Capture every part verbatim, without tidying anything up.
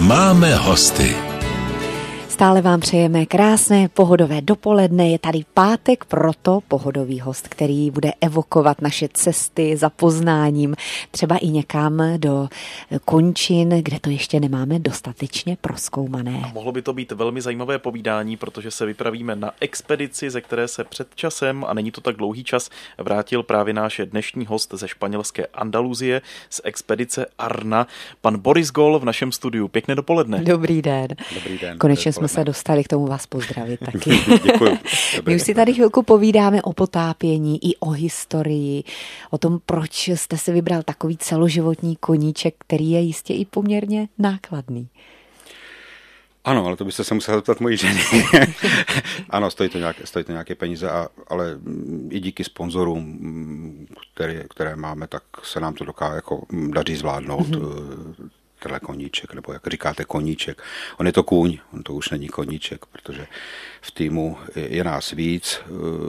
Máme hosty. Stále vám přejeme krásné pohodové dopoledne. Je tady pátek, proto pohodový host, který bude evokovat naše cesty za poznáním, třeba i někam do končin, kde to ještě nemáme dostatečně prozkoumané. A mohlo by to být velmi zajímavé povídání, protože se vypravíme na expedici, ze které se před časem, a není to tak dlouhý čas, vrátil právě náš dnešní host ze španělské Andaluzie, z expedice Arna, pan Boris Gól v našem studiu. Pěkné dopoledne. Dobrý den. Dobrý den. Konečně jsme se dostali k tomu vás pozdravit taky. Děkuji. My už si tady chvilku povídáme o potápění i o historii, o tom, proč jste si vybral takový celoživotní koníček, který je jistě i poměrně nákladný. Ano, ale to byste se musel zeptat mojí ženy. Ano, stojí to nějaké, stojí to nějaké peníze, a, ale i díky sponzorům, které, které máme, tak se nám to dokáže jako daří zvládnout. Mm-hmm. Tenhle koníček, nebo jak říkáte koníček. On je to kůň, on to už není koníček, protože v týmu je nás víc,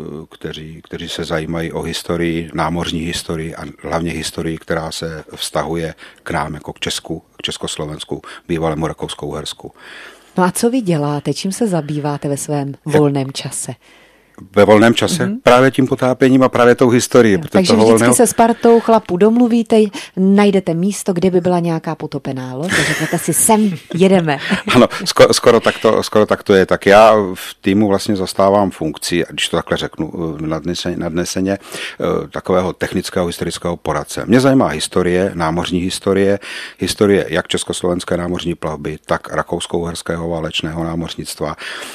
kteří, kteří se zajímají o historii, námořní historii a hlavně historii, která se vztahuje k nám, jako k Česku, k Československu, bývalému Rakouskou-Uhersku. No a co vy děláte? Čím se zabýváte ve svém volném čase? Ve volném čase mm-hmm. právě tím potápěním a právě tou historií. Takže toho vždycky volného... se s partou chlapů domluvíte, najdete místo, kde by byla nějaká potopená loď a řeknete si, sem jedeme. Ano, skoro, skoro, tak to, skoro tak to je. Tak já v týmu vlastně zastávám funkci, když to takhle řeknu nadneseně, nadneseně takového technického historického poradce. Mě zajímá historie, námořní historie, historie jak československé námořní plavby, tak rakousko-uherského válečného námořnictva.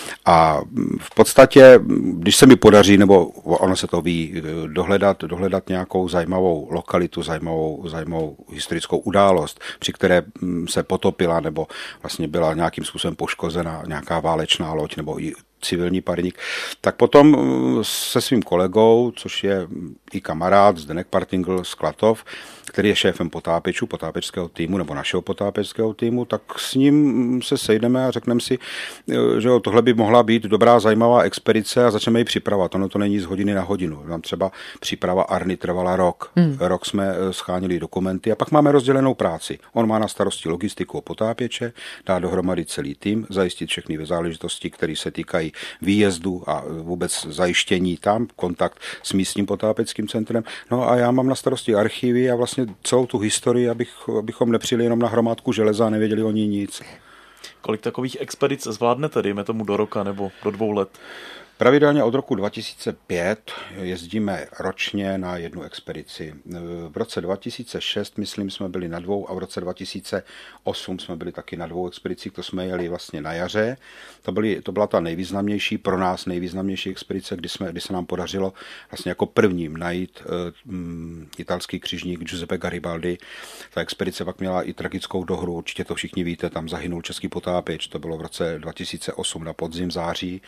A v podstatě, když se mi podaří, nebo ono se to ví, dohledat, dohledat nějakou zajímavou lokalitu, zajímavou, zajímavou historickou událost, při které se potopila nebo vlastně byla nějakým způsobem poškozena nějaká válečná loď nebo i civilní parník, tak potom se svým kolegou, což je i kamarád Zdeněk Partingl z Klatov, který je šéfem potápěčů, potápěčského týmu nebo našeho potápěčského týmu, tak s ním se sejdeme a řekneme si, že tohle by mohla být dobrá, zajímavá expedice a začneme ji připravovat. Ono to není z hodiny na hodinu. Nám třeba příprava Arny trvala rok. Hmm. Rok jsme schánili dokumenty a pak máme rozdělenou práci. On má na starosti logistiku potápěče, dá dohromady celý tým, zajistit všechny záležitosti, které se týkají výjezdu a vůbec zajištění tam, kontakt s místním potápěčským centrem. No a já mám na starosti archivy a vlastně celou tu historii, abych, abychom nepřijeli jenom na hromádku železa a nevěděli o ní nic. Kolik takových expedic zvládnete, dejme tomu do roka nebo do dvou let? Pravidelně od roku dva tisíce pět jezdíme ročně na jednu expedici. V roce dva tisíce šest, myslím, jsme byli na dvou a v roce dva tisíce osm jsme byli taky na dvou expedicích, to jsme jeli vlastně na jaře. To, byly, to byla ta nejvýznamnější, pro nás nejvýznamnější expedice, kdy, jsme, kdy se nám podařilo vlastně jako prvním najít um, italský křižník Giuseppe Garibaldi. Ta expedice pak měla i tragickou dohru, určitě to všichni víte, tam zahynul český potápěč, to bylo v roce dva tisíce osm na podzim září.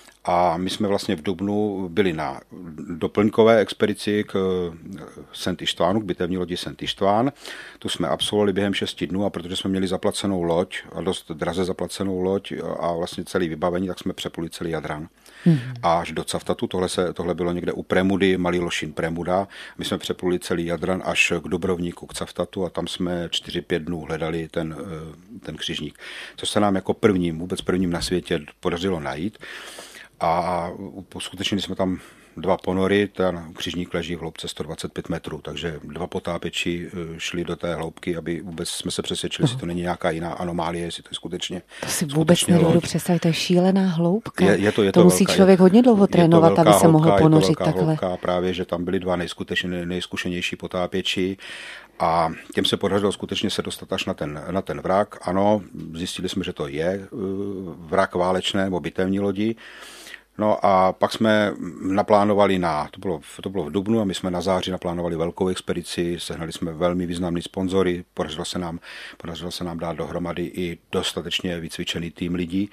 A my jsme vlastně v dubnu byli na doplňkové expedici k Saint Istvánu, k bitevní lodi Saint István. Tu jsme absolvovali během šesti dnů a protože jsme měli zaplacenou loď a dost draze zaplacenou loď a vlastně celý vybavení, tak jsme přepluli celý Jadran. Hmm. Až do Cavtatu, tohle, se, tohle bylo někde u Premudy, Malý Lošín Premuda. My jsme přepluli celý Jadran až k Dubrovníku, k Cavtatu a tam jsme čtyři pět dnů hledali ten, ten křižník. Což se nám jako prvním, vůbec prvním na světě podařilo najít. A skutečně jsme tam dva ponory, ten křižník leží v hloubce sto dvacet pět metrů, takže dva potápěči šli do té hloubky, aby vůbec jsme se přesvědčili, jestli to není nějaká jiná anomálie, jestli to je skutečně. To si vůbec nedovedu představit, to je šílená hloubka. Je, je to, je to, to musí velká, člověk hodně dlouho trénovat, aby se hloubka, mohl ponořit je to takhle. Hloubka, právě, že tam byli dva nejzkušenější potápěči a těm se podařilo skutečně se dostat až na ten, na ten vrak. Ano, zjistili jsme, že to je vrak válečné nebo bitevní lodi. No a pak jsme naplánovali na, to bylo, to bylo v dubnu a my jsme na září naplánovali velkou expedici, sehnali jsme velmi významný sponzory, podařilo se nám, podařilo se nám dát dohromady i dostatečně vycvičený tým lidí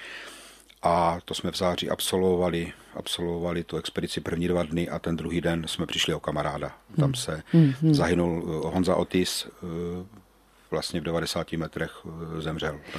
a to jsme v září absolvovali, absolvovali tu expedici první dva dny a ten druhý den jsme přišli o kamaráda. Tam se hmm. zahynul Honza Otis, vlastně v devadesáti metrech zemřel. Takže...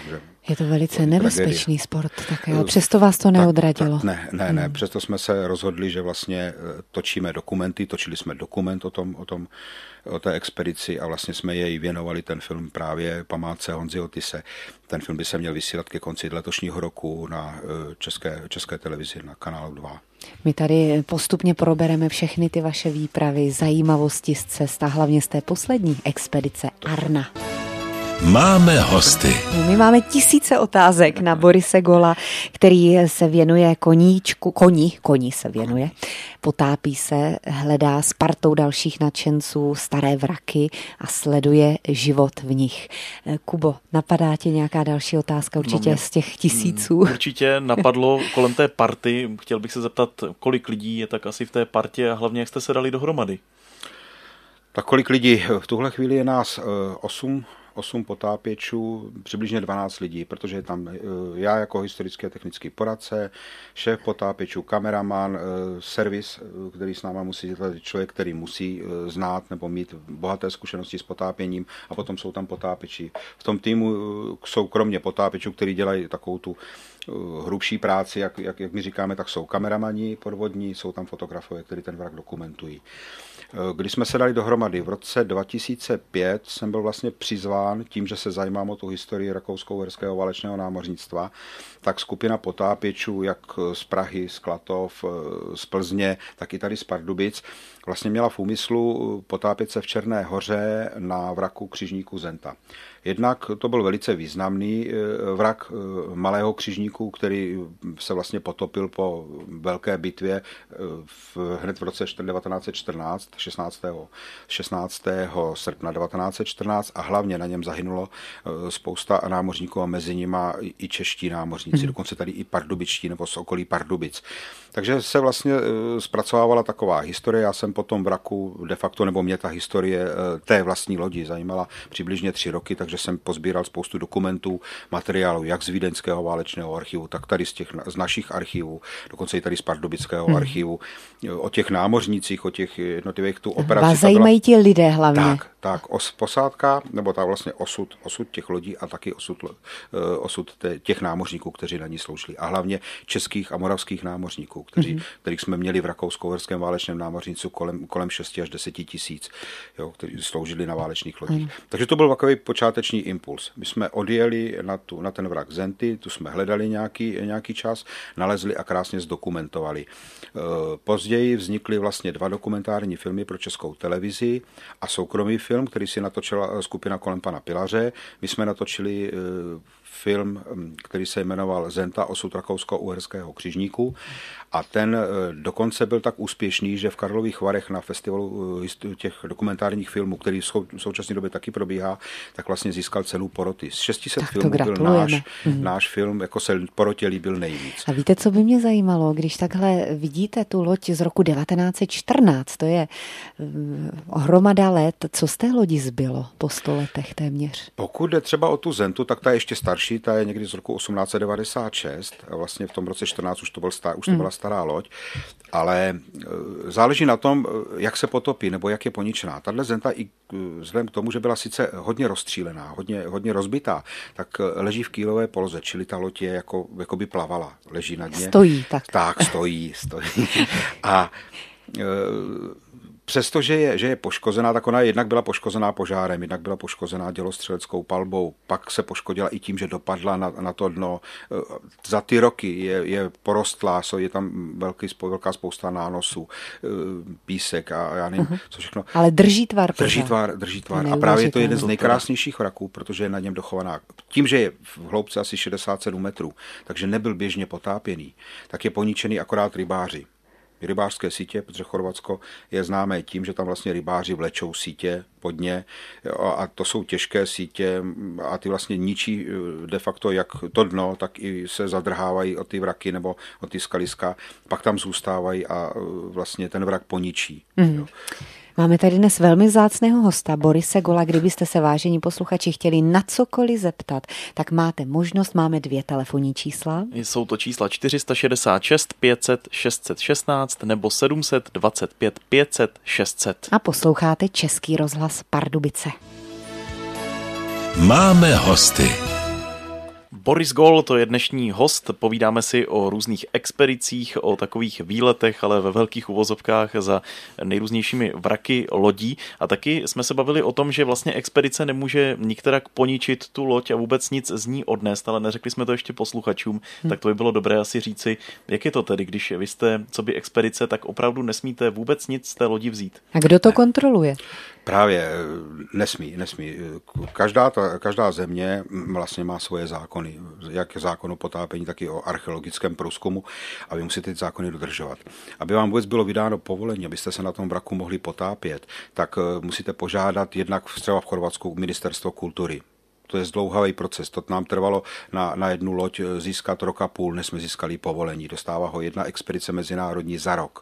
Je to velice nebezpečný tragédie. Sport, tak ale přesto vás to neodradilo. Tak, tak ne, ne, ne, hmm. přesto jsme se rozhodli, že vlastně točíme dokumenty, točili jsme dokument o tom, o tom, o té expedici a vlastně jsme jej věnovali ten film právě památce Honzy Otyse. Ten film by se měl vysílat ke konci letošního roku na české, české televizi, na kanálu dva. My tady postupně probereme všechny ty vaše výpravy, zajímavosti z cest a hlavně z té poslední expedice Arna. Máme hosty. My máme tisíce otázek na Borise Gola, který se věnuje koníčku, koni, koni se věnuje, potápí se, hledá s partou dalších nadšenců staré vraky a sleduje život v nich. Kubo, napadá tě nějaká další otázka určitě no mě, z těch tisíců? Určitě napadlo kolem té party. Chtěl bych se zeptat, kolik lidí je tak asi v té partě a hlavně jak jste se dali dohromady? Tak kolik lidí? V tuhle chvíli je nás osm. osm potápěčů, přibližně dvanáct lidí, protože je tam já jako historický a technický poradce, šéf potápěčů, kameraman, servis, který s náma musí dělat člověk, který musí znát nebo mít bohaté zkušenosti s potápěním a potom jsou tam potápěči. V tom týmu jsou kromě potápěčů, kteří dělají takovou tu hrubší práci, jak, jak, jak my říkáme, tak jsou kameramani podvodní, jsou tam fotografové, kteří ten vrak dokumentují. Když jsme se dali dohromady v roce dva tisíce pět, jsem byl vlastně přizván tím, že se zajímám o tu historii rakousko-uherského válečného námořnictva, tak skupina potápěčů, jak z Prahy, z Klatov, z Plzně, tak i tady z Pardubic, vlastně měla v úmyslu potápět se v Černé Hoře na vraku křižníku Zenta. Jednak to byl velice významný vrak malého křižníku, který se vlastně potopil po velké bitvě v, hned v roce devatenáct set čtrnáct, šestnáctého srpna devatenáct set čtrnáct a hlavně na něm zahynulo spousta námořníků a mezi nimi i čeští námořníci, mm. dokonce tady i pardubičtí nebo z okolí Pardubic. Takže se vlastně zpracovávala taková historie, já jsem po tom vraku de facto, nebo mě ta historie té vlastní lodi zajímala přibližně tři roky, takže jsem pozbíral spoustu dokumentů, materiálů, jak z Vídeňského válečného archivu, tak tady z, těch, z našich archivů, dokonce i tady z Pardubického hmm. archivu, o těch námořnících, o těch jednotlivých tu operací. Vás zajímají ti lidé hlavně. Tak, tak, os, posádka, nebo tak vlastně osud, osud těch lodí a taky osud, osud těch námořníků, kteří na ní sloužili. A hlavně českých a moravských námořníků, kteří, hmm. kterých jsme měli v rakousko-uherském válečném námořnícu kolem, kolem šesti až deseti tisíc, jo, kteří sloužili na válečných lodích. Hmm. Takže to byl takový počáteční impuls. My jsme odjeli na, tu, na ten vrak Zenty, tu jsme hledali nějaký, nějaký čas, nalezli a krásně zdokumentovali. Později vznikly vlastně dva dokumentární filmy pro Českou televizi a soukromý film, který si natočila skupina kolem pana Pilaře. My jsme natočili film, který se jmenoval Zenta, osud rakousko-uherského křižníku a ten dokonce byl tak úspěšný, že v Karlových Varech na festivalu těch dokumentárních filmů, který v současné době taky probíhá, tak vlastně získal cenu poroty. Z šesti set filmů byl náš, mm. náš film, jako se porotě líbil nejvíc. A víte, co by mě zajímalo, když takhle vidíte tu loď z roku devatenáct set čtrnáct, to je hromada let, co z té lodi zbylo po sto letech téměř? Pokud jde třeba o tu Zentu, tak ta je ještě starší, ta je někdy z roku osmnáct set devadesát šest a vlastně v tom roce čtrnáct už to, byl star, už to byla stará loď, ale záleží na tom, jak se potopí nebo jak je poničená. Tahle Zenta i vzhledem k tomu, že byla sice hodně rozstřílená, hodně, hodně rozbitá, tak leží v kýlové poloze, čili ta loď je jako, jako by plavala, leží na dně. Stojí tak. Tak, stojí, stojí. A přestože je, že je poškozená, tak ona jednak byla poškozená požárem, jednak byla poškozená dělostřeleckou palbou, pak se poškodila i tím, že dopadla na, na to dno. Za ty roky je, je porostlá, je tam velký, velká spousta nánosů, písek a já nevím, uh-huh. co všechno. Ale drží tvar. Drží tvar, drží tvar. A právě je to jeden z nejkrásnějších vraků, protože je na něm dochovaná. Tím, že je v hloubce asi šedesát sedm metrů, takže nebyl běžně potápěný, tak je poničený akorát rybáři. Rybářské sítě, protože Chorvatsko je známé tím, že tam vlastně rybáři vlečou sítě pod ně a to jsou těžké sítě a ty vlastně ničí de facto jak to dno, tak i se zadrhávají o ty vraky nebo o ty skaliska, pak tam zůstávají a vlastně ten vrak poničí. Mm. Jo. Máme tady dnes velmi vzácného hosta, Borise Gola. Kdybyste se, vážení posluchači, chtěli na cokoliv zeptat, tak máte možnost, máme dvě telefonní čísla. Jsou to čísla čtyři šedesát šest pět set šest set šestnáct nebo sedm set dvacet pět pět set šest set. A posloucháte Český rozhlas Pardubice. Máme hosty. Boris Gól, to je dnešní host. Povídáme si o různých expedicích, o takových výletech, ale ve velkých uvozovkách za nejrůznějšími vraky lodí. A taky jsme se bavili o tom, že vlastně expedice nemůže nikterak poničit tu loď a vůbec nic z ní odnést, ale neřekli jsme to ještě posluchačům, hmm. tak to by bylo dobré asi říci, jak je to tedy, když vy jste coby expedice, tak opravdu nesmíte vůbec nic z té lodi vzít. A kdo to kontroluje? Právě nesmí, nesmí. Každá, ta, každá země vlastně má svoje zákony, jak zákon o potápění, tak i o archeologickém průzkumu a vy musíte ty zákony dodržovat. Aby vám vůbec bylo vydáno povolení, abyste se na tom vraku mohli potápět, tak musíte požádat jednak třeba v Chorvatsku ministerstvo kultury. To je zdlouhavý proces. To nám trvalo na, na jednu loď získat rok a půl, než jsme získali povolení. Dostává ho jedna expedice mezinárodní za rok.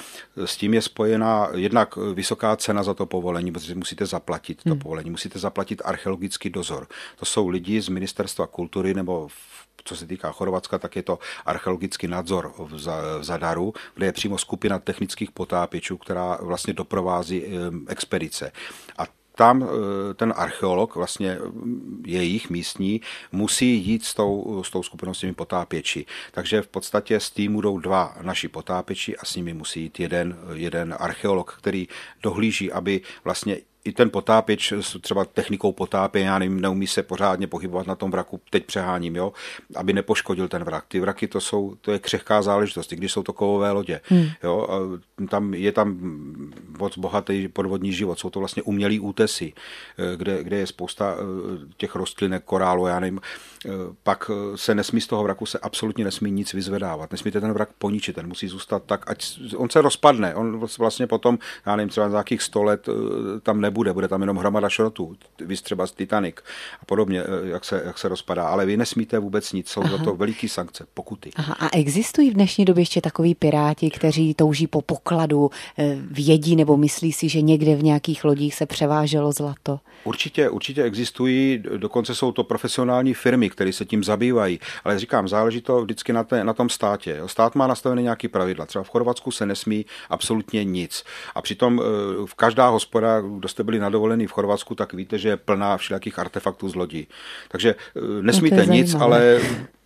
S tím je spojená jednak vysoká cena za to povolení, protože musíte zaplatit to hmm. povolení, musíte zaplatit archeologický dozor. To jsou lidi z ministerstva kultury nebo co se týká Chorvatska, tak je to archeologický nadzor v Zadaru, kde je přímo skupina technických potápěčů, která vlastně doprovází expedice. A tam ten archeolog, vlastně jejich místní, musí jít s tou, s tou skupinou s těmi potápěči. Takže v podstatě z týmu jdou dva naši potápěči a s nimi musí jít jeden, jeden archeolog, který dohlíží, aby vlastně i ten potápěč s třeba technikou potápění, já nevím, neumí se pořádně pohybovat na tom vraku, teď přeháním, jo, aby nepoškodil ten vrak. Ty vraky to jsou, to je křehká záležitost, i když jsou to kovové lodě, hmm. jo, a tam je tam moc bohatý podvodní život, jsou to vlastně umělý útesy, kde, kde je spousta těch rostlinek, korálu, já nevím, pak se nesmí z toho vraku se absolutně nesmí nic vyzvedávat, nesmíte ten vrak poničit, ten musí zůstat tak, ať on se rozpadne, on vlastně potom, já nevím, třeba za nějakých sto let tam nebude Bude, bude tam jenom hromada šrotů, víc třeba z Titanic a podobně, jak se, jak se rozpadá, ale vy nesmíte vůbec nic, jsou Aha. za to veliký sankce, pokuty. Aha, a existují v dnešní době ještě takový piráti, kteří touží po pokladu, vědí nebo myslí si, že někde v nějakých lodích se převáželo zlato? Určitě, určitě existují, dokonce jsou to profesionální firmy, které se tím zabývají, ale říkám, záleží to vždycky na, té, na tom státě. Stát má nastavené nějaké pravidla, třeba v Chorvatsku se nesmí absolutně nic a přitom v každá hospoda, kdo jste byli nadovolený v Chorvatsku, tak víte, že je plná všelijakých artefaktů z lodí. Takže nesmíte no nic, zajímavé. ale...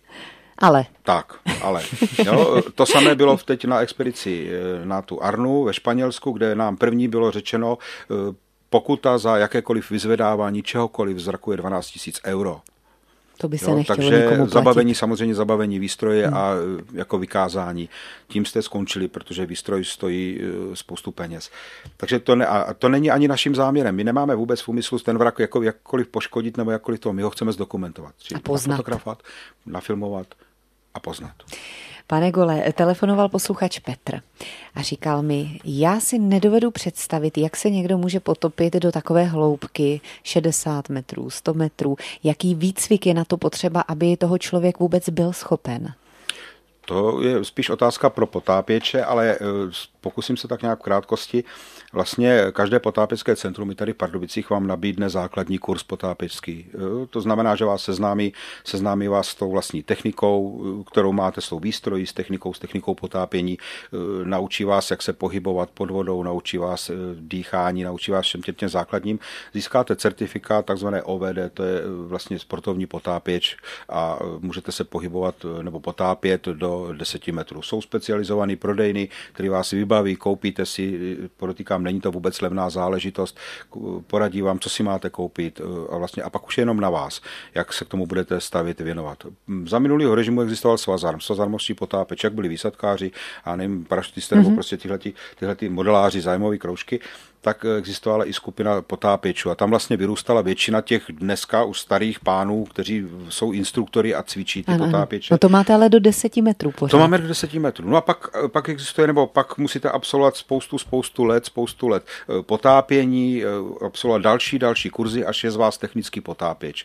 Ale. Tak, ale. Jo, to samé bylo teď na expedici na tu Arnu ve Španělsku, kde nám první bylo řečeno, pokuta za jakékoliv vyzvedávání čehokoliv z vraku je dvanáct tisíc euro. To by se jo, nechtělo takže nikomu platit. zabavení, samozřejmě zabavení výstroje hmm. a jako vykázání. Tím jste skončili, protože výstroj stojí spoustu peněz. Takže to, ne, a to není ani naším záměrem. My nemáme vůbec v úmyslu ten vrak jako, jakkoliv poškodit nebo jakkoliv to. My ho chceme zdokumentovat. A poznat. Nafotografovat, nafilmovat a poznat. Pane Gole, telefonoval posluchač Petr a říkal mi, já si nedovedu představit, jak se někdo může potopit do takové hloubky šedesát metrů, sto metrů. Jaký výcvik je na to potřeba, aby toho člověk vůbec byl schopen? To je spíš otázka pro potápěče, ale pokusím se tak nějak v krátkosti. Vlastně každé potápěcké centrum i tady v Pardubicích vám nabídne základní kurz potápěčský. To znamená, že vás seznámí, seznámí vás s tou vlastní technikou, kterou máte, s tou výstrojí, s technikou, s technikou potápění. Naučí vás, jak se pohybovat pod vodou, naučí vás dýchání, naučí vás všem těm základním. Získáte certifikát, takzvané O V D, to je vlastně sportovní potápěč a můžete se pohybovat nebo potápět do deseti metrů. Jsou specializovaný prodejny, který vás vybaví, koupíte si, podotýkám, není to vůbec levná záležitost, poradí vám, co si máte koupit a vlastně a pak už je jenom na vás, jak se k tomu budete stavit, věnovat. Za minulého režimu existoval Svazarm, svazarmovští potápěč, jak byli výsadkáři a nevím, parašutisté mm-hmm. nebo prostě tyhleti, tyhleti modeláři, zájmové kroužky, tak existovala i skupina potápěčů a tam vlastně vyrůstala většina těch dneska už starých pánů, kteří jsou instruktory a cvičí ty ano, potápěče. No to máte ale do deseti metrů pořád. To máme do deseti metrů. No a pak, pak existuje, nebo pak musíte absolvovat spoustu, spoustu let, spoustu let potápění, absolvovat další, další kurzy, až je z vás technický potápěč.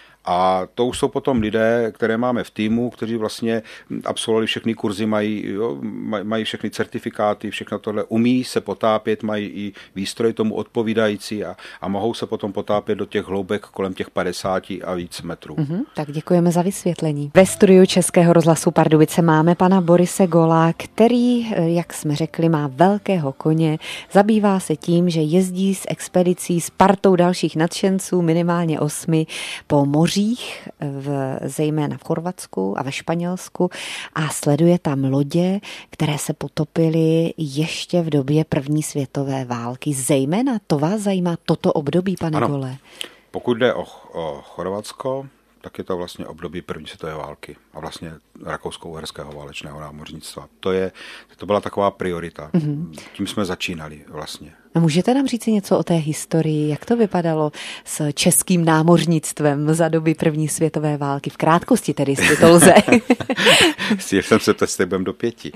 A to už jsou potom lidé, které máme v týmu, kteří vlastně absolvovali všechny kurzy, mají, jo, mají všechny certifikáty, všechno tohle, umí se potápět, mají i výstroj tomu odpovídající a, a mohou se potom potápět do těch hloubek kolem těch padesáti a víc metrů. Mm-hmm, tak děkujeme za vysvětlení. Ve studiu Českého rozhlasu Pardubice máme pana Borise Góla, který, jak jsme řekli, má velkého koně, zabývá se tím, že jezdí s expedicí s partou dalších nadšenců, minimálně osmi, po moři mořích, v, zejména v Chorvatsku a ve Španělsku a sleduje tam lodě, které se potopily ještě v době první světové války. Zejména to vás zajímá toto období, pane ano. Gole? Pokud jde o, o Chorvatsko, tak je to vlastně období první světové války a vlastně rakousko-uherského válečného námořnictva. To, je, to byla taková priorita. Mm-hmm. Tím jsme začínali vlastně. A můžete nám říct něco o té historii, jak to vypadalo s českým námořnictvem za doby první světové války? V krátkosti tedy, jestli to lze. Jsem se teď budem do pěti.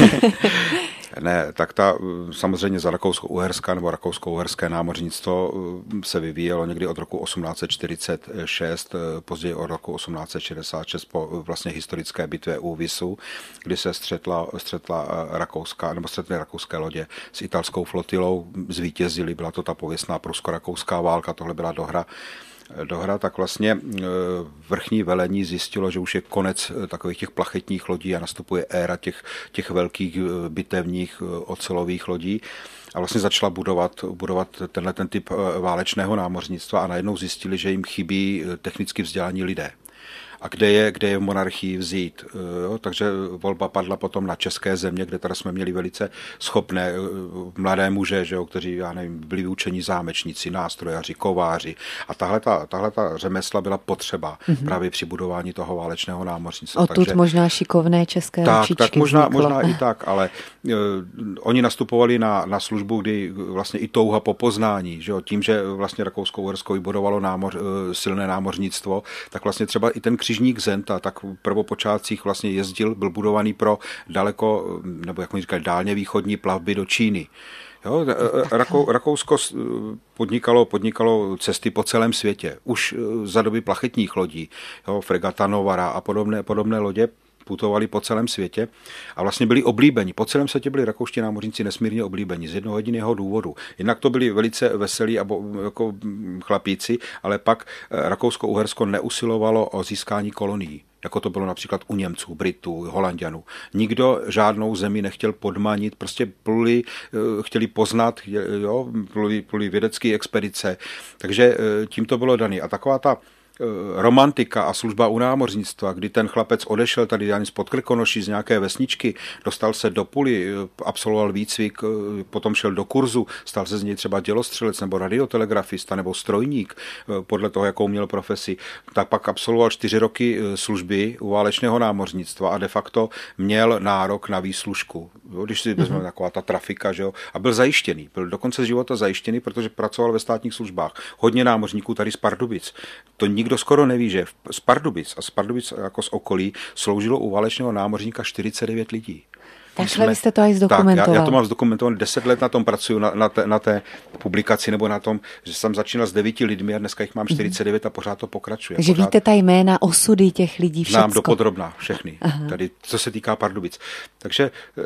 Ne, tak ta samozřejmě za rakousko-uherská nebo rakousko-uherské námořnictvo se vyvíjelo někdy od roku osmnáct set čtyřicet šest, později od roku osmnáct set šedesát šest po vlastně historické bitvě u Visu, kdy se střetla, střetla rakouská, nebo střetly rakouské lodě s italskou flotilou, zvítězili, byla to ta pověstná prusko-rakouská válka, tohle byla dohra dohra, tak vlastně vrchní velení zjistilo, že už je konec takových těch plachetních lodí a nastupuje éra těch, těch velkých bitevních ocelových lodí a vlastně začala budovat, budovat tenhle ten typ válečného námořnictva a najednou zjistili, že jim chybí technicky vzdělaní lidé. A kde je, kde je v monarchii vzít. Jo? Takže volba padla potom na české země, kde tady jsme měli velice schopné mladé muže, že jo? Kteří, já nevím, byli vyučení zámečníci, nástrojaři, kováři. A tahle ta, tahle ta řemesla byla potřeba mm-hmm. právě při budování toho válečného námořnictva. Odtud takže, možná šikovné české tak, ručičky tak možná, vzniklo. možná i tak, ale uh, oni nastupovali na, na službu, kdy vlastně i touha po poznání, že jo? Tím, že vlastně Rakousko-Uhersko vybudovalo námoř, uh, silné námořnictvo, tak vlastně třeba i ten křižník Zenta, tak v prvopočátcích vlastně jezdil, byl budovaný pro daleko, nebo jak mi říkají, dálně východní plavby do Číny. Jo, Rakou, Rakousko podnikalo, podnikalo cesty po celém světě. Už za doby plachetních lodí, jo, fregata Novara a podobné, podobné lodě putovali po celém světě a vlastně byli oblíbeni. Po celém světě byli rakouští námořníci nesmírně oblíbeni z jednoho jediného důvodu. Jinak to byli velice veselí a bo, jako chlapíci, ale pak Rakousko-Uhersko neusilovalo o získání kolonií, jako to bylo například u Němců, Britů, Holanďanů. Nikdo žádnou zemi nechtěl podmanit, prostě pluli, chtěli poznat, jo, pluli, pluli vědecké expedice, takže tím to bylo dané. A taková ta romantika a služba u námořnictva, kdy ten chlapec odešel tady ani spod Krkonoší z nějaké vesničky, dostal se do Puli, absolvoval výcvik, potom šel do kurzu, stal se z něj třeba dělostřelec nebo radiotelegrafista nebo strojník, podle toho, jakou měl profesi, tak pak absolvoval čtyři roky služby u válečného námořnictva a de facto měl nárok na výslužku. Jo, když si vezmeme mm-hmm. taková ta trafika, že jo, a byl zajištěný, byl do konce života zajištěný, protože pracoval ve státních službách. Hodně námořníků tady z Pardubic. To nikdo skoro neví, že z Pardubic a z Pardubic jako z okolí sloužilo u válečného námořníka čtyřicet devět lidí. Takhle vy jste to aj zdokumentoval. Tak, já, já to mám zdokumentované, deset let na tom pracuju, na, na, té, na té publikaci, nebo na tom, že jsem začínal s devíti lidmi a dneska jich mám čtyřicet devět a pořád to pokračuje. Takže pořád víte ta jména, osudy těch lidí, všecko. Znám dopodrobna všechny, Aha. tady, co se týká Pardubic. Takže e,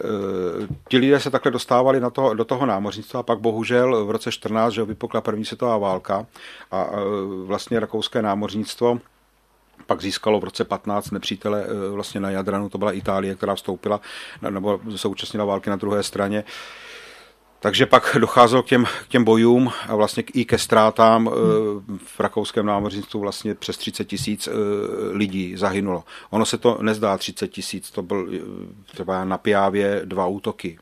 ti lidé se takhle dostávali na to, do toho námořnictva a pak bohužel v roce čtrnáct, že vypukla první světová válka a e, vlastně rakouské námořnictvo pak získalo v roce patnáct nepřítele vlastně na Jadranu, to byla Itálie, která vstoupila nebo se účastnila války na druhé straně. Takže pak docházelo k těm, k těm bojům a vlastně i ke ztrátám hmm. v rakouském námořnictvu vlastně přes třicet tisíc lidí zahynulo. Ono se to nezdá třicet tisíc, to byl třeba na Piavě dva útoky.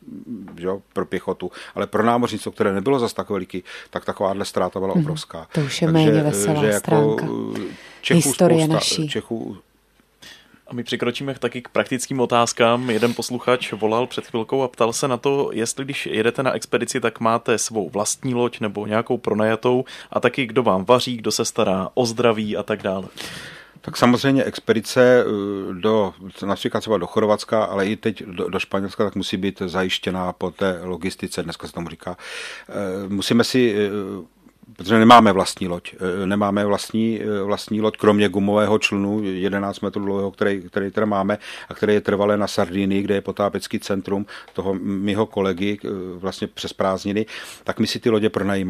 Jo, pro pěchotu, ale pro námořnictvo, které nebylo zas tak veliký, tak takováhle ztráta byla obrovská. Hmm, to už je méně veselá že stránka. Jako Čechů historie spousta, naší. Čechů... A my přikročíme taky k praktickým otázkám. Jeden posluchač volal před chvilkou a ptal se na to, jestli když jedete na expedici, tak máte svou vlastní loď nebo nějakou pronajatou a taky kdo vám vaří, kdo se stará o zdraví a tak dále. Tak samozřejmě expedice do, například třeba do Chorvatska, ale i teď do, do Španělska, tak musí být zajištěná po té logistice, dneska se tomu říká. Musíme si, protože nemáme vlastní loď, nemáme vlastní, vlastní loď, kromě gumového člunu, jedenáct metrů dlouhého, který, který teda máme a který je trvalé na Sardinii, kde je potápěcký centrum toho mýho kolegy vlastně přes prázdniny, tak my si ty lodě pronajímáme.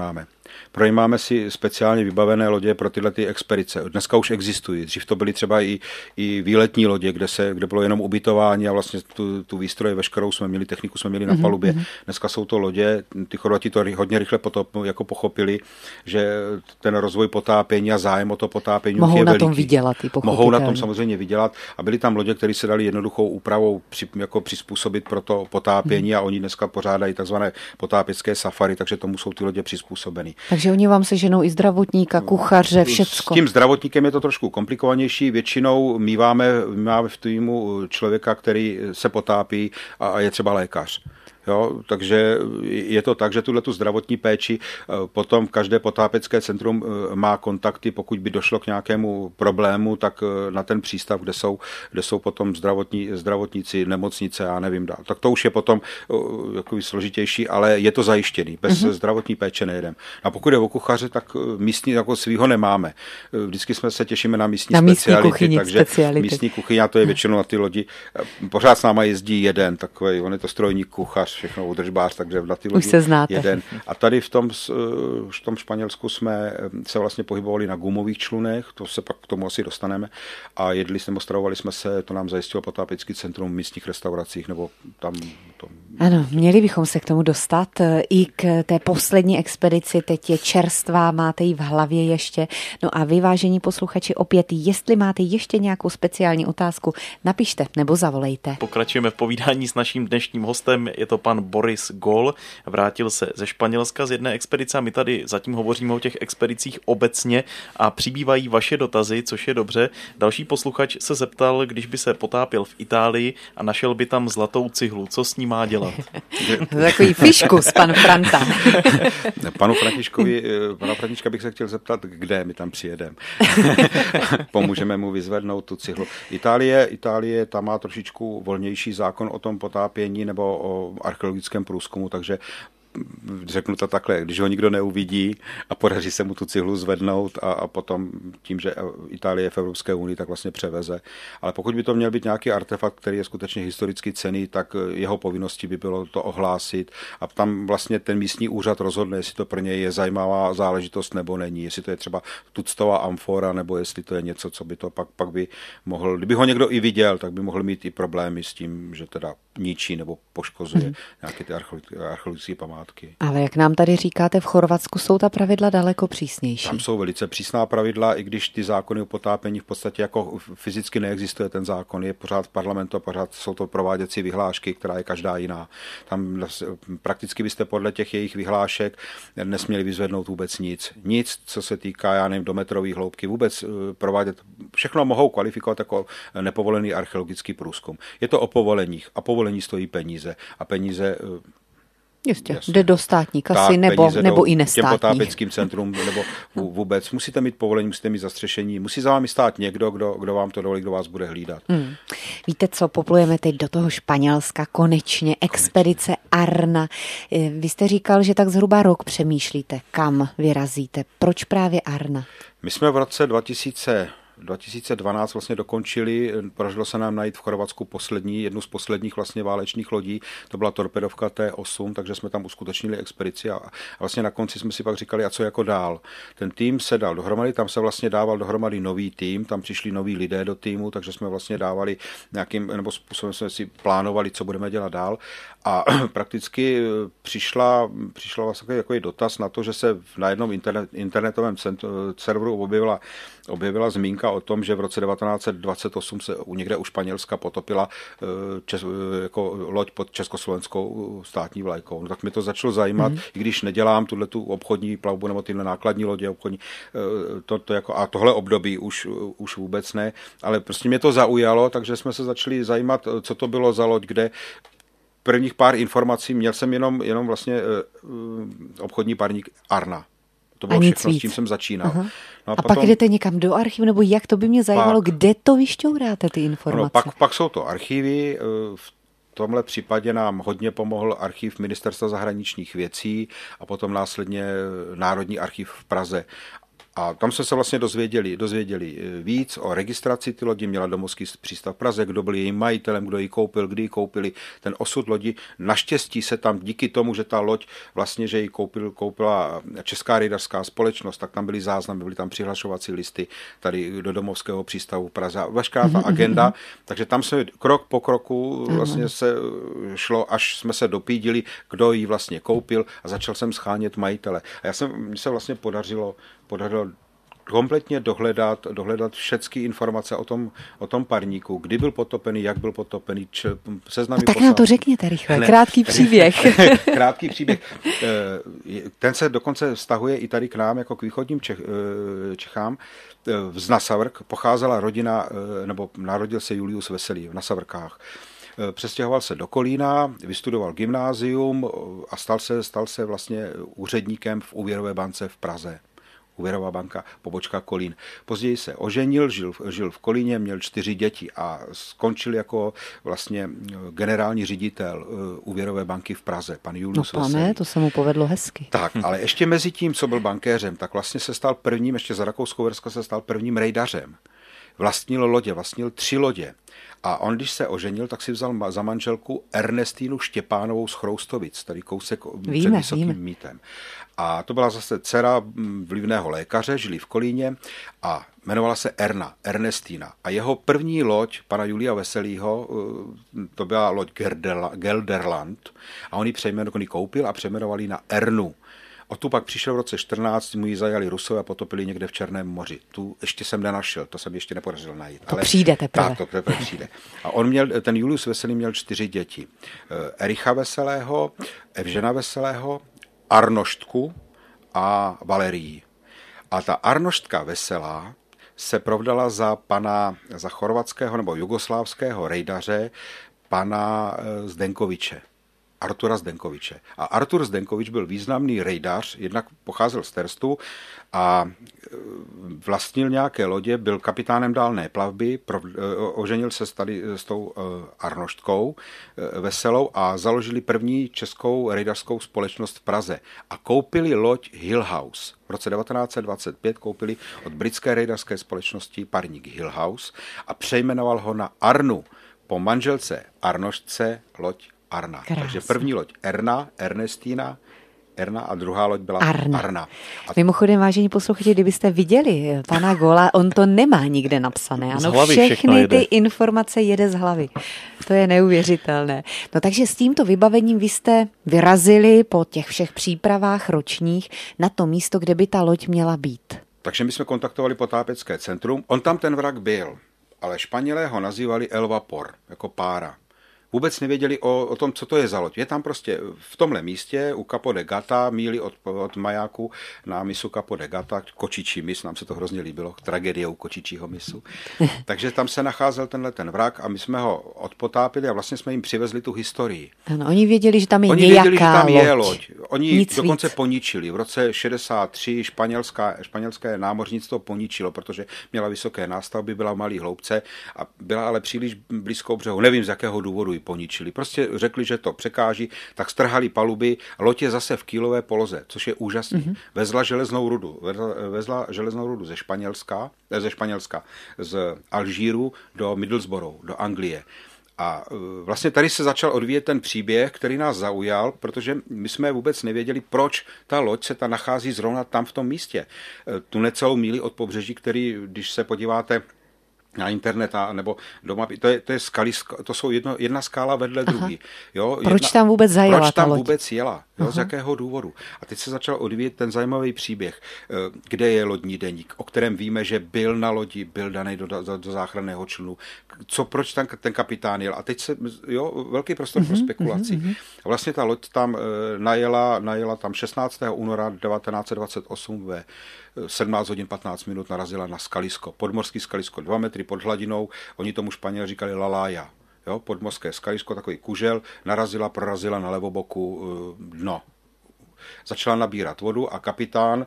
Projímáme si speciálně vybavené lodě pro tyhle ty expedice. Dneska už existují. Dřív to byly třeba i, i výletní lodě, kde, se, kde bylo jenom ubytování a vlastně tu, tu výstroj veškerou jsme měli, techniku jsme měli na palubě. Mm-hmm. Dneska jsou to lodě, ty Chorvati to hodně rychle potop, jako pochopili, že ten rozvoj potápění a zájem o to potápění mohou je na veliký. tom vydělat i Mohou na tom samozřejmě vydělat a byly tam lodě, které se dali jednoduchou úpravou při, jako přizpůsobit pro to potápění mm-hmm. a oni dneska pořádají takzvané potápěcké safari, takže tomu jsou ty lodě přizpůsobený. Takže oni vám seženou i zdravotníka, kuchaře, všecko. S tím zdravotníkem je to trošku komplikovanější. Většinou míváme, máme v týmu člověka, který se potápí a je třeba lékař. Jo, takže je to tak, že tuhle tu zdravotní péči potom každé potápěcké centrum má kontakty, pokud by došlo k nějakému problému, tak na ten přístav, kde jsou, kde jsou potom zdravotní, zdravotníci, nemocnice, já nevím dál. Tak to už je potom jako složitější, ale je to zajištěný. Bez mm-hmm. zdravotní péče nejedem. A pokud je o kuchaře, tak místní jako svýho nemáme. Vždycky jsme se těšíme na místní, na místní speciality, kuchyni, takže speciality. Místní kuchyně, a to je většinou na ty lodi. Pořád s náma jezdí jeden takový, on je to strojník, kuchař, všechno údržbář, takže na ty lodi jeden. A tady v tom, v tom Španělsku jsme se vlastně pohybovali na gumových člunech, to se pak k tomu asi dostaneme, a jedli jsme, stravovali jsme se, to nám zajistilo potápěcké centrum v místních restauracích, nebo tam... To... Ano, měli bychom se k tomu dostat i k té poslední expedici, teď je čerstvá, máte ji v hlavě ještě. No a vy, vážení posluchači, opět, jestli máte ještě nějakou speciální otázku, napište nebo zavolejte. Pokračujeme v povídání s naším dnešním hostem, je to pan Boris Gol, vrátil se ze Španělska z jedné expedice a my tady zatím hovoříme o těch expedicích obecně a přibývají vaše dotazy, což je dobře. Další posluchač se zeptal, když by se potápěl v Itálii a našel by tam zlatou cihlu, co s ní má dělat? Takový fiškus, pan Franta. Panu Františkovi, pana Františka bych se chtěl zeptat, kde my tam přijedeme. Pomůžeme mu vyzvednout tu cihlu. Itálie, Itálie, tam má trošičku volnější zákon o tom potápění nebo o archeologickém průzkumu, takže řeknu to takhle, když ho nikdo neuvidí a podaří se mu tu cihlu zvednout a, a potom tím, že Itálie je v Evropské unii, tak vlastně převeze. Ale pokud by to měl být nějaký artefakt, který je skutečně historicky cenný, tak jeho povinností by bylo to ohlásit a tam vlastně ten místní úřad rozhodne, jestli to pro něj je zajímavá záležitost nebo není, jestli to je třeba tuctová amfora nebo jestli to je něco, co by to pak, pak by mohl, kdyby ho někdo i viděl, tak by mohl mít i problémy s tím, že teda ničí nebo poškozuje hmm. nějaké ty archeologické památky. Ale jak nám tady říkáte, v Chorvatsku jsou ta pravidla daleko přísnější. Tam jsou velice přísná pravidla, i když ty zákony o potápění v podstatě jako fyzicky neexistuje ten zákon, je pořád v parlamentu a pořád jsou to prováděcí vyhlášky, která je každá jiná. Tam prakticky byste podle těch jejich vyhlášek nesměli vyzvednout vůbec nic. Nic, co se týká, já nevím, do metrové hloubky, vůbec provádět, všechno mohou kvalifikovat jako nepovolený archeologický průzkum. Je to o povoleních a povolení stojí peníze a peníze Jistě, jasně. Jde do státní kasy tak, nebo, nebo i nestátní. Těm potápěckým centrum nebo vůbec. Musíte mít povolení, musíte mít zastřešení, musí za vámi stát někdo, kdo, kdo vám to dovolí, kdo vás bude hlídat. Hmm. Víte co, poplujeme teď do toho Španělska, konečně, expedice Arna. Vy jste říkal, že tak zhruba rok přemýšlíte, kam vyrazíte. Proč právě Arna? My jsme v roce dva tisíce dva tisíce dvanáct vlastně dokončili, podařilo se nám najít v Chorvatsku poslední, jednu z posledních vlastně válečných lodí, to byla torpedovka T osm, takže jsme tam uskutečnili expedici a vlastně na konci jsme si pak říkali, a co jako dál. Ten tým se dal dohromady, tam se vlastně dával dohromady nový tým, tam přišli noví lidé do týmu, takže jsme vlastně dávali nějakým, nebo způsobem jsme si plánovali, co budeme dělat dál a prakticky přišla, přišla vlastně jako dotaz na to, že se na jednom internet, internetovém centru, serveru objevila, objevila zmínka o tom, že v roce devatenáct set dvacet osm se někde u Španělska potopila čes, jako loď pod československou státní vlajkou. No, tak mi to začalo zajímat, mm. i když nedělám tuhle tu obchodní plavbu nebo tyhle nákladní lodě obchodní, to, to jako, a tohle období už, už vůbec ne, ale prostě mě to zaujalo, takže jsme se začali zajímat, co to bylo za loď, kde prvních pár informací, měl jsem jenom, jenom vlastně obchodní parník Arna. To bylo všechno, víc. S čím jsem začínal. No a, a potom, pak jdete někam do archivu, nebo jak, to by mě zajímalo, pak, kde to vyšťouráte ty informace? No, pak, pak jsou to archivy, v tomhle případě nám hodně pomohl archiv Ministerstva zahraničních věcí a potom následně Národní archiv v Praze. A tam jsme se vlastně dozvěděli, dozvěděli víc o registraci ty lodi, měla domovský přístav v Praze, kdo byl jejím majitelem, kdo ji koupil, kdy ji koupili, ten osud lodi. Naštěstí se tam díky tomu, že ta loď vlastně, že ji koupil, koupila Česká rejdařská společnost, tak tam byly záznamy, byly tam přihlašovací listy tady do domovského přístavu v Praze. Veškerá ta agenda, takže tam se krok po kroku vlastně se šlo, až jsme se dopídili, kdo ji vlastně koupil a začal jsem schánět majitele. A já jsem, mně se vlastně podařilo, podařilo kompletně dohledat, dohledat všechny informace o tom, o tom parníku, kdy byl potopený, jak byl potopený, č, seznamy. No tak poslal. nám to řekněte rychle, krátký příběh. Krátký příběh. Ten se dokonce vztahuje i tady k nám, jako k východním Čech, Čechám. Z Nasavrk pocházela rodina, nebo narodil se Julius Veselý v Nasavrkách. Přestěhoval se do Kolína, vystudoval gymnázium a stal se, stal se vlastně úředníkem v Úvěrové bance v Praze. Úvěrová banka, pobočka Kolín. Později se oženil, žil, žil v Kolíně, měl čtyři děti a skončil jako vlastně generální ředitel Úvěrové banky v Praze, pan Julius No pane, Veselý. to se mu povedlo hezky. Tak, ale ještě mezi tím, co byl bankéřem, tak vlastně se stal prvním, ještě za Rakousko-Uhersko se stal prvním rejdařem. Vlastnil lodě, vlastnil tři lodě. A on, když se oženil, tak si vzal za manželku Ernestínu Štěpánovou z Chroustovic, tady kousek víme, před Vysokým víme. Mýtem. A to byla zase dcera vlivného lékaře, žili v Kolíně a jmenovala se Erna, Ernestína. A jeho první loď, pana Julia Veselýho, to byla loď Gelderland a on ji přejmenoval, koupil a přejmenoval ji na Ernu. O tu pak přišel v roce čtrnáct, mu ji zajali Rusové a potopili někde v Černém moři. Tu ještě jsem nenašel, to jsem ještě nepodařil najít. To ale přijde teprve. Tak, to teprve přijde. A on měl, ten Julius Veselý měl čtyři děti. Ericha Veselého, Evžena Veselého, Arnoštku a Valerii. A ta Arnoštka Veselá se provdala za pana, za chorvatského nebo jugoslávského rejdaře pana Zdenkoviče. Artura Zdenkoviče. A Artur Zdenkovič byl významný rejdař, jednak pocházel z Terstu a vlastnil nějaké lodě, byl kapitánem dálné plavby, oženil se tady s tou Arnoštkou Veselou a založili první českou rejdařskou společnost v Praze. A koupili loď Hillhouse. V roce devatenáct set dvacet pět koupili od britské rejdařské společnosti parník Hillhouse a přejmenoval ho na Arnu po manželce Arnoštce loď Arna. Krásný. Takže první loď Erna, Ernestína, Erna a druhá loď byla Arna. Arna. A Mimochodem, vážení posluchači, kdybyste viděli pana Gola, on to nemá nikde napsané. Ano, všechny ty informace jede z hlavy. To je neuvěřitelné. No takže s tímto vybavením vy jste vyrazili po těch všech přípravách ročních na to místo, kde by ta loď měla být. Takže my jsme kontaktovali potápěcké centrum. On tam ten vrak byl, ale Španělé ho nazývali El Vapor, jako pára. Vůbec nevěděli o, o tom, co to je za loď. Je tam prostě v tomhle místě u Capo de Gata, míli od, od majáku na mysu Capo de Gata, Kočičí mys, nám se to hrozně líbilo, tragédie u Kočičího mysu. Takže tam se nacházel tenhle ten vrak a my jsme ho odpotápili a vlastně jsme jim přivezli tu historii. Ano, oni věděli, že tam je oni nějaká věděli, že tam loď. je loď. Oni Nic dokonce víc. poničili. V roce šedesát tři španělská, španělské námořnictvo poničilo, protože měla vysoké nástavby, byla v malý hloubce a byla ale příliš blízko břehu. Nevím, z jakého důvodu ji poničili. Prostě řekli, že to překáží, tak strhali paluby. Loď je zase v kýlové poloze, což je úžasný. Mm-hmm. Vezla železnou rudu. Vezla, vezla železnou rudu ze Španělska, ze Španělska, z Alžíru do Middlesbrough, do Anglie. A vlastně tady se začal odvíjet ten příběh, který nás zaujal, protože my jsme vůbec nevěděli, proč ta loď se ta nachází zrovna tam v tom místě. Tu necelou míli od pobřeží, který, když se podíváte na internet a, nebo doma, to je, to je skaly, to jsou jedno, jedna skála vedle druhé. Jo, proč jedna, tam vůbec zajela Proč tam ta loď? vůbec jela? Jo, z jakého důvodu? A teď se začal odvíjet ten zajímavý příběh, kde je lodní deník, o kterém víme, že byl na lodi, byl daný do, do, do záchranného člunu. Co, proč ten, ten kapitán jel? A teď se, jo, velký prostor pro spekulaci. Mm-hmm. Vlastně ta loď tam najela, najela tam šestnáctého února devatenáct set dvacet osm ve sedmnáct hodin patnáct minut narazila na skalisko, podmořský skalisko, dva metry pod hladinou, oni tomu Španělé říkali Lalája, jo, podmořské skalisko, takový kužel, narazila, prorazila na levoboku dno. Začala nabírat vodu a kapitán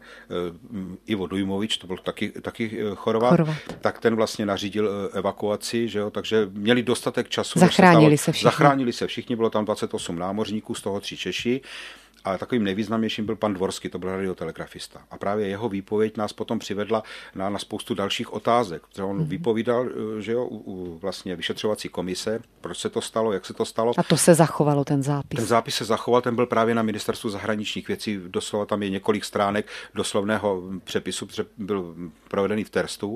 Ivo Dujmovič, to byl taky, taky Chorvat, Chorvat, tak ten vlastně nařídil evakuaci, že jo, takže měli dostatek času. Zachránili se všichni. Zachránili se všichni, bylo tam dvacet osm námořníků, z toho tři Češi. ale takovým nejvýznamnějším byl pan Dvorský, to byl radiotelegrafista. A právě jeho výpověď nás potom přivedla na, na spoustu dalších otázek. On mm. vypovídal, že jo, u, u vlastně vyšetřovací komise, proč se to stalo, jak se to stalo. A to se zachovalo, ten zápis. Ten zápis se zachoval, ten byl právě na Ministerstvu zahraničních věcí, doslova tam je několik stránek doslovného přepisu, protože byl provedený v Terstu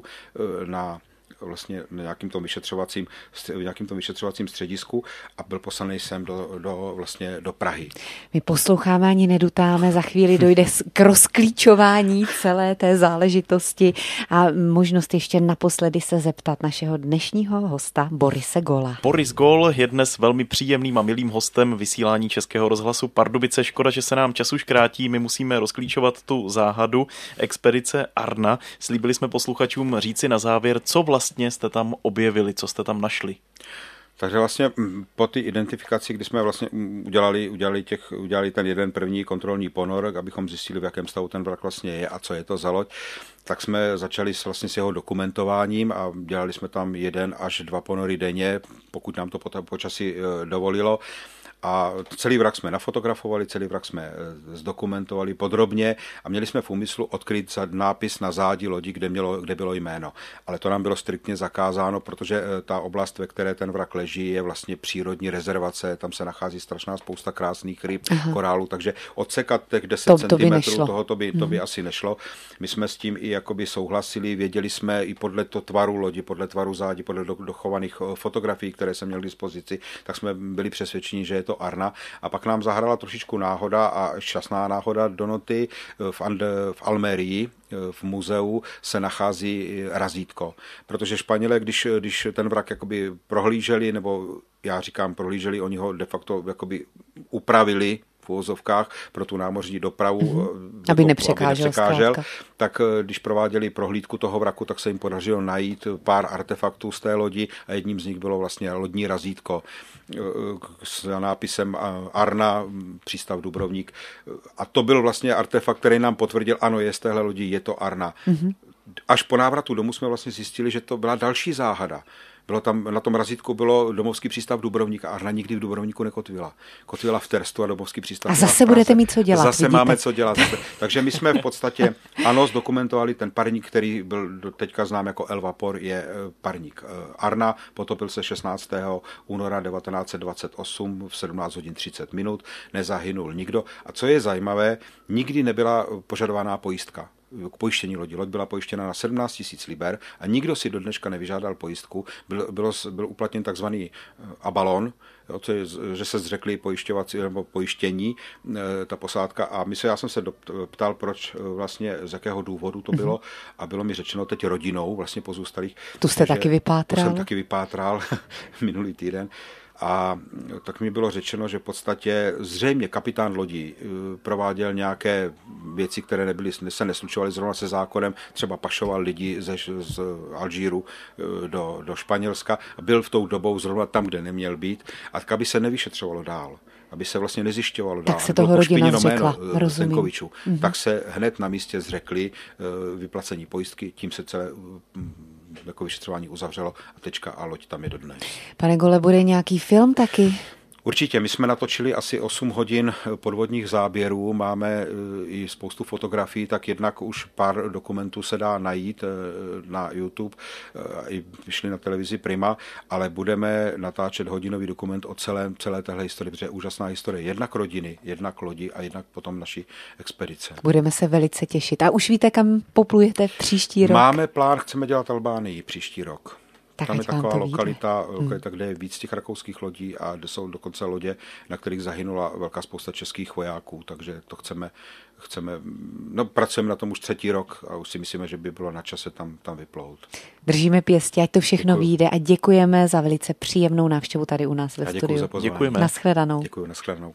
na vlastně nějakým tom vyšetřovacím, nějakým tom vyšetřovacím středisku a byl poslaný sem do, do, vlastně do Prahy. My posloucháme ani nedutáme, za chvíli dojde k rozklíčování celé té záležitosti a možnost ještě naposledy se zeptat našeho dnešního hosta Borise Gola. Boris Gol je dnes velmi příjemným a milým hostem vysílání Českého rozhlasu Pardubice. Škoda, že se nám čas už krátí, my musíme rozklíčovat tu záhadu expedice Arna. Slíbili jsme posluchačům říci na závěr, co vlastně jste tam objevili, co jste tam našli. Takže vlastně po té identifikaci, kdy jsme vlastně udělali, udělali, těch, udělali ten jeden první kontrolní ponor, abychom zjistili, v jakém stavu ten vrak vlastně je a co je to za loď, tak jsme začali s, vlastně s jeho dokumentováním a dělali jsme tam jeden až dva ponory denně, pokud nám to počasí dovolilo. A celý vrak jsme nafotografovali, celý vrak jsme zdokumentovali podrobně a měli jsme v úmyslu odkryt nápis na zádi lodi, kde, mělo, kde bylo jméno. Ale to nám bylo striktně zakázáno, protože ta oblast, ve které ten vrak leží, je vlastně přírodní rezervace, tam se nachází strašná spousta krásných ryb, Aha. korálů, takže odsekat těch deset centimetrů, toho to by, to by hmm. asi nešlo. My jsme s tím i jakoby souhlasili, věděli jsme i podle to tvaru lodi, podle tvaru zádi, podle dochovaných fotografií, které jsem měl k dispozici, tak jsme byli přesvědčeni, že je to Arna. A pak nám zahrala trošičku náhoda a šťastná náhoda do noty v, Ande, v Almerii, v muzeu se nachází razítko. Protože Španělé, když, když ten vrak jakoby prohlíželi, nebo já říkám prohlíželi, oni ho de facto jakoby upravili v uvozovkách pro tu námořní dopravu, mm-hmm. aby nepřekážel, aby nepřekážel tak když prováděli prohlídku toho vraku, tak se jim podařilo najít pár artefaktů z té lodi a jedním z nich bylo vlastně lodní razítko s nápisem Arna, přístav Dubrovník. A to byl vlastně artefakt, který nám potvrdil, ano, je z téhle lodi, je to Arna. Mm-hmm. Až po návratu domů jsme vlastně zjistili, že to byla další záhada. Bylo tam, na tom razítku bylo domovský přístav Dubrovník a Arna nikdy v Dubrovníku nekotvila. Kotvila v Terstu a domovský přístav. A zase budete mít co dělat. Zase vidíte? Máme co dělat. Takže my jsme v podstatě, ano, zdokumentovali ten parník, který byl teďka znám jako El Vapor, je parník Arna. Potopil se šestnáctého února devatenáct set dvacet osm v sedmnáct hodin třicet minut. Nezahynul nikdo. A co je zajímavé, nikdy nebyla požadovaná pojistka k pojištění lodi. Loď byla pojištěna na sedmnáct tisíc liber a nikdo si do dneška nevyžádal pojistku. Byl, bylo, byl uplatněn takzvaný abalon, jo, to je, že se zřekli pojišťovací nebo pojištění ta posádka a my se, já jsem se ptal, proč vlastně, z jakého důvodu to bylo a bylo mi řečeno teď rodinou vlastně pozůstalých. Tu jste taky vypátral? To jsem taky vypátral minulý týden. A tak mi bylo řečeno, že v podstatě zřejmě kapitán lodi prováděl nějaké věci, které nebyly, se neslučovaly zrovna se zákonem, třeba pašoval lidi ze, z Alžíru do, do Španělska a byl v tou dobou zrovna tam, kde neměl být, a tak, aby se nevyšetřovalo dál, aby se vlastně nezjišťovalo dál. Tak se toho rodina zřekla, rozumím. Mm-hmm. Tak se hned na místě zřekli vyplacení pojistky, tím se celé jako vyšetřování uzavřelo a tečka a loď tam je dodnes. Pane Gole, bude nějaký film taky? Určitě, my jsme natočili asi osm hodin podvodních záběrů, máme i spoustu fotografií, tak jednak už pár dokumentů se dá najít na YouTube, i vyšli na televizi Prima, ale budeme natáčet hodinový dokument o celé, celé téhle historii, protože je úžasná historie, jednak rodiny, jednak lodi a jednak potom naší expedice. Budeme se velice těšit. A už víte, kam poplujete příští rok? Máme plán, chceme dělat Albánii příští rok. Tak tam je taková lokalita, vyjde. lokalita, kde je víc těch rakouských lodí a kde jsou dokonce lodě, na kterých zahynula velká spousta českých vojáků, takže to chceme, chceme, no pracujeme na tom už třetí rok a už si myslíme, že by bylo na čase tam, tam vyplout. Držíme pěstí, ať to všechno vyjde a děkujeme za velice příjemnou návštěvu tady u nás ve a studiu. Za pozvání. Děkujeme. Naschledanou. Děkuji, naschledanou.